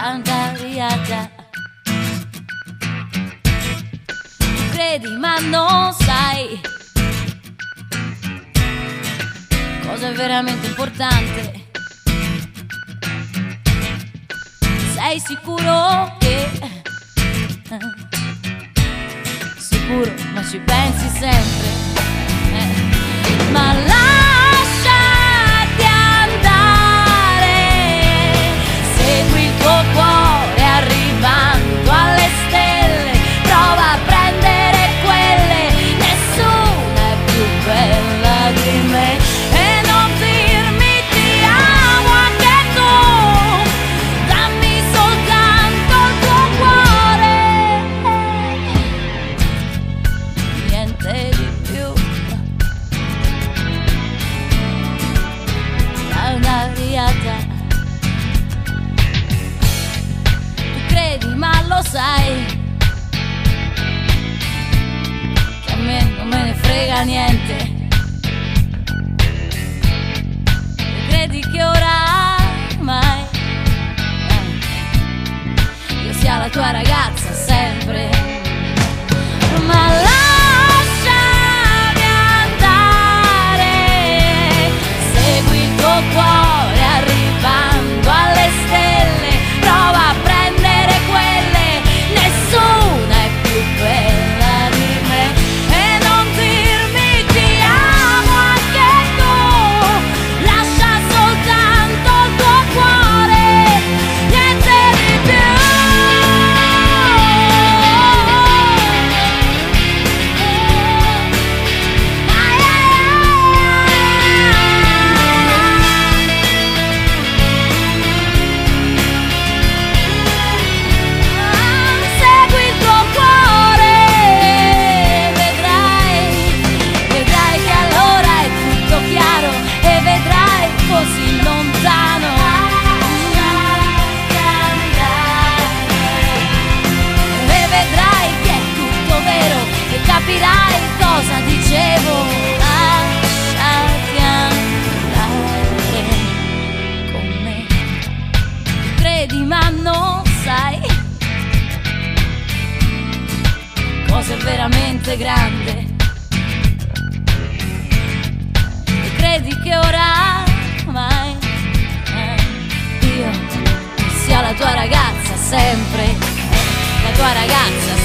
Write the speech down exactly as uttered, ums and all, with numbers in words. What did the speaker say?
andariata. Tu credi ma non sai cosa è veramente importante. Sei sicuro che sicuro ma ci pensi sempre, eh. Ma lasciati andare, segui il tuo cuore arrivando alle stelle, prova a prendere quelle, nessuna è più bella di me. E non dirmi ti amo anche tu, dammi soltanto il tuo cuore, niente di più. Andariata. Tu credi ma lo sai che a me non me ne frega niente. Tu credi che oramai eh, io sia la tua ragazza sempre. Ma lasciami andare, segui il tuo cuore arrivando alle stelle, prova a prendere quelle, nessuna è più bella di me. E non dirmi ti amo anche tu, lascia soltanto il tuo cuore, niente di più. Segui il tuo cuore, vedrai, vedrai che allora è tutto chiaro e vedrai così lontano. E vedrai che è tutto vero e capirai cosa dicevo. Lasciati andare con me. Tu credi ma non sai cosa è veramente grande. Tu credi che oramai eh, io sia la tua ragazza sempre, eh, la tua ragazza